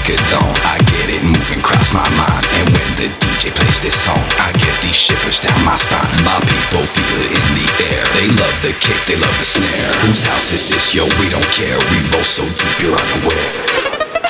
speaker don't. I get it moving across my mind. And when the DJ plays this song, I get these shivers down my spine. My people feel it in the air. They love the kick, they love the snare. Whose house is this? Yo, we don't care. We roll so deep, you're unaware.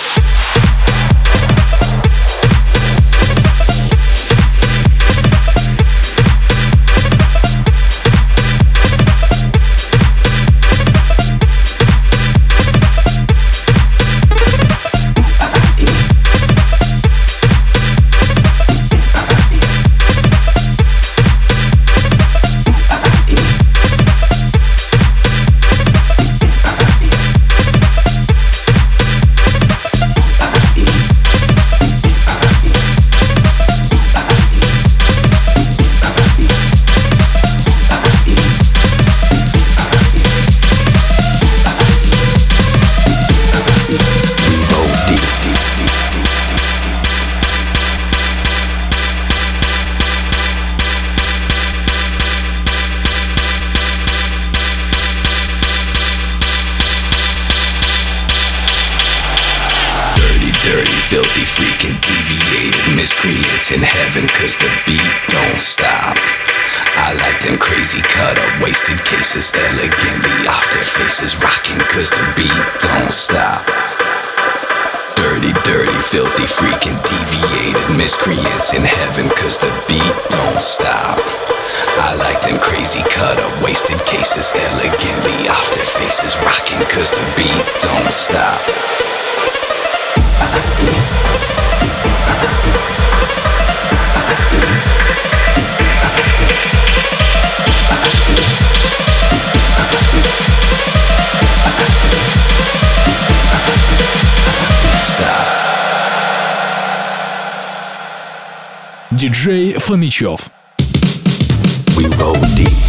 Filthy, freaking, deviated miscreants in heaven, cause the beat don't stop. I like them crazy cut up, wasted cases, elegantly off their faces, rocking cause the beat don't stop. Dirty, dirty, filthy, freaking, deviated miscreants in heaven, cause the beat don't stop. I like them crazy cut up, wasted cases, elegantly off their faces, rocking cause the beat don't stop. Диджей Фомичев. We roll deep.